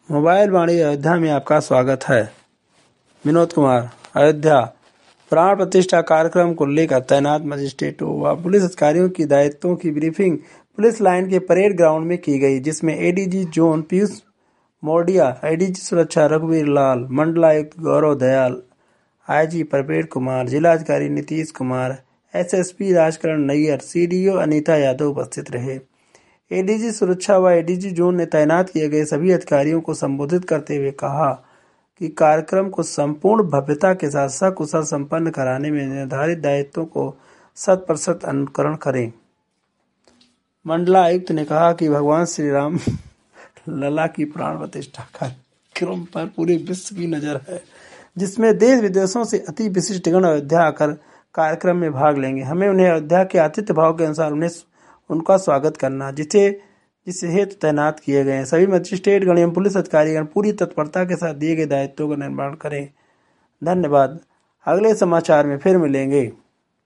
Mobile वाणी अयोध्या में आपका स्वागत है। विनोद कुमार। अयोध्या प्राण प्रतिष्ठा कार्यक्रम को लेकर तैनात मजिस्ट्रेटों व पुलिस अधिकारियों की दायित्वों की ब्रीफिंग पुलिस लाइन के परेड ग्राउंड में की गई, जिसमें ADG zone Piyush Mordia, ADG सुरक्षा रघुवीर लाल, मंडलायुक्त गौरव दयाल, आईजी प्रपेट कुमार, जिलाधिकारी नीतीश कुमार, एसएसपी राजकरण नैयर, सीडीओ अनीता यादव उपस्थित रहे। एडीजी सुरक्षा व एडीजी जोन ने तैनात किए गए सभी अधिकारियों को संबोधित करते हुए कहा कि कार्यक्रम को संपूर्ण भव्यता के साथ सकुशल संपन्न कराने में निर्धारित दायित्वों को 100% अनुकरण करें। मंडलायुक्त ने कहा कि भगवान श्री राम लला की प्राण प्रतिष्ठा कार्यक्रम पर पूरे विश्व की नजर है, जिसमें देश विदेशों से अति विशिष्टगण अयोध्या आकर कार्यक्रम में भाग लेंगे। हमें उन्हें अयोध्या के आतिथ्य भाव के अनुसार उनका स्वागत करना, जिसे हेतु तैनात किए गए हैं। सभी मजिस्ट्रेट गण एवं पुलिस अधिकारीगण पूरी तत्परता के साथ दिए गए दायित्वों का निर्वहन करें। धन्यवाद। अगले समाचार में फिर मिलेंगे।